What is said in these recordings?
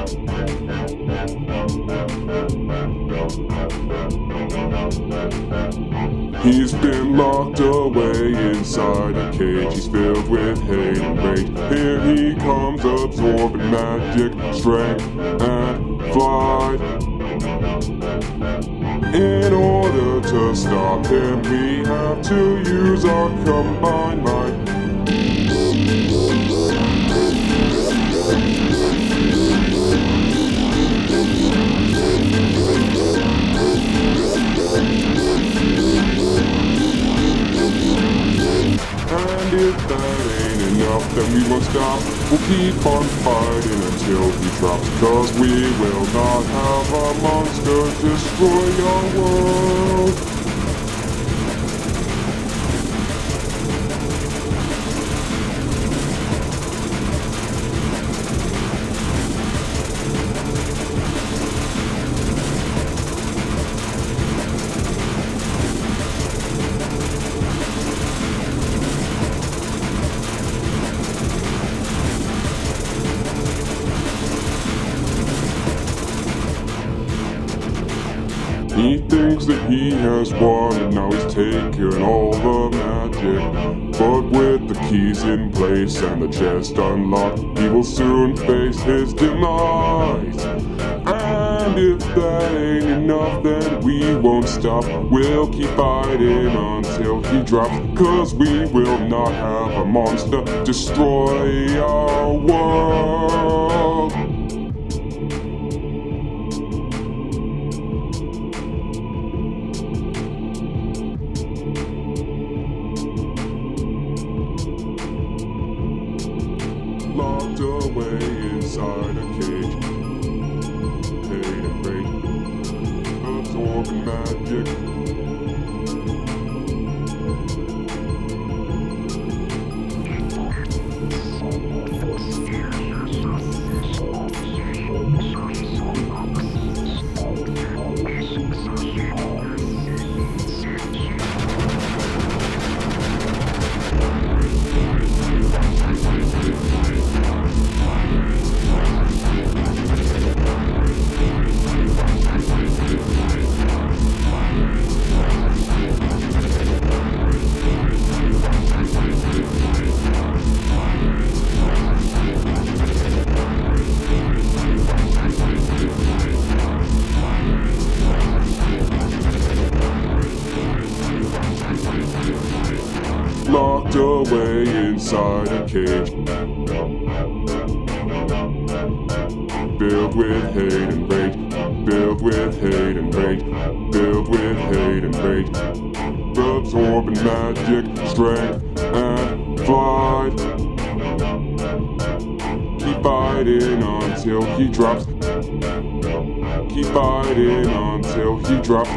He's been locked away inside a cage. He's filled with hate and rage. Here he comes, absorbing magic, strength, and flight. In order to stop him, we have to use our combined might. And if that ain't enough, then we won't stop. We'll keep on fighting until he drops. 'Cause we will not have a monster destroy our world. He thinks that he has won, and now he's taken all the magic. But with the keys in place and the chest unlocked, he will soon face his demise. And if that ain't enough, then we won't stop. We'll keep fighting until he drops. 'Cause we will not have a monster destroy our world. Locked away inside a cage, hate and rage, absorbing magic. Locked away inside a cage, filled with hate and rage, filled with hate and rage, filled with hate and rage, absorbing magic, strength, and flight. Keep fighting until he drops. Keep fighting until he drops.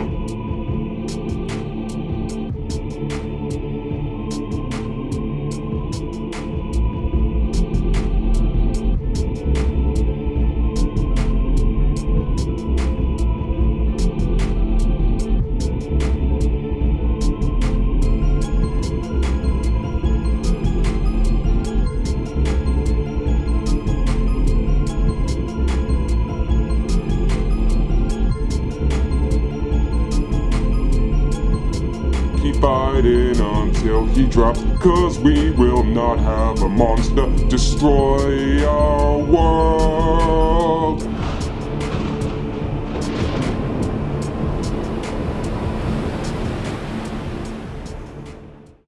Keep fighting until he drops. 'Cause we will not have a monster destroy our world.